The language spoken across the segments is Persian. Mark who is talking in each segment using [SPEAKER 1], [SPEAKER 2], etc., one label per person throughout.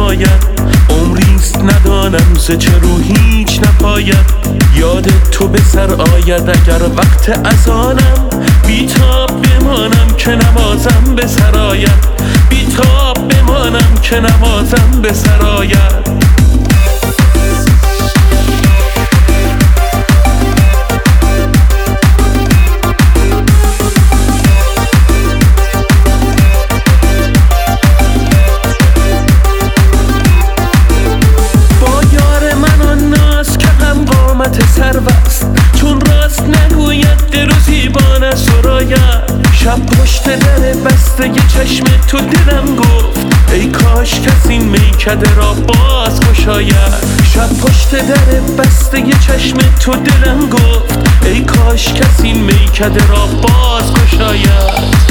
[SPEAKER 1] نماید. عمریست ندانم ز چه رو هیچ نپاید. یاد تو به سر آید اگر وقت اذانم. بیتاب بمانم که نمازم به سر آید. بیتاب بمانم که نمازم به سر آید. چون راست نگوید دل و زیبانه سراید. شب پشت در بسته ی چشم تو دلم گفت ای کاش کس این میکده را باز گشاید. شب پشت در بسته ی چشم تو دلم گفت ای کاش کس این میکده را باز گشاید.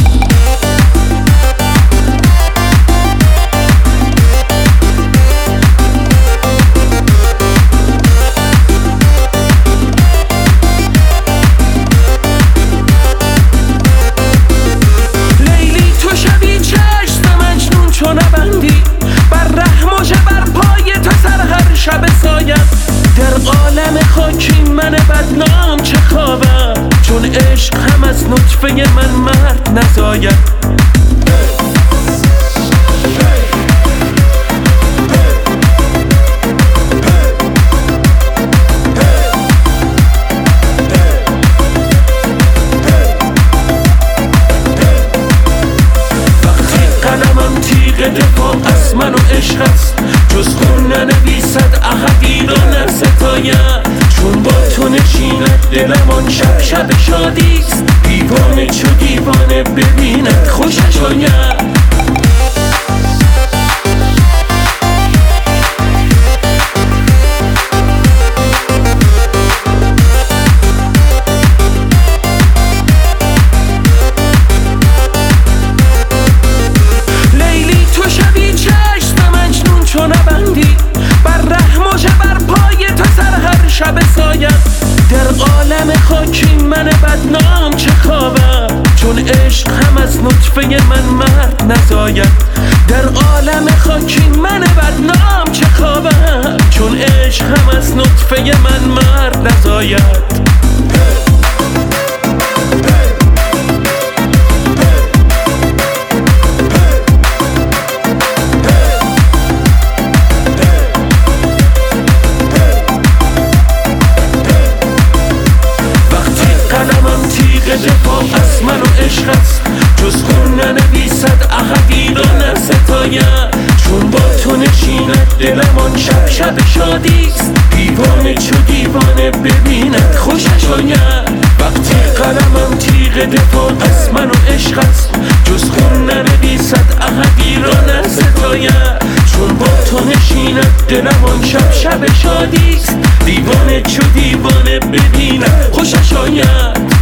[SPEAKER 1] در عالم خاکی من بدنام چه خوابم. چون عشق هم از نطفه من مرد نزاید. وقتی قلمم تیغ دفاع از من و عشق است. جز خون ننویسد احدی را نستاید. چون با تو نشیند دلم آن شب شب شادیست. دیوانه چو دیوانه ببیند خوشش آید. در عالم خاکی من بدنام چه خوابم. چون عشق هم از نطفه من مرد نزاید. در عالم خاکی من بدنام چه خوابم. چون عشق هم از نطفه من مرد نزاید. دفاع از من و عشق است. جز خون ننویسد احدی را نستاید. چون با تو نشیند دلم آن شب شب شادیست. دیوانه چو دیوانه ببیند خوشش آید. وقتی قلمم تیغ دفاع از من و عشق است. جز خون ننویسد احدی را نستاید. چون با تو نشیند دلم آن شب شب شادیست. دیوانه چو دیوانه ببیند خوشش آید.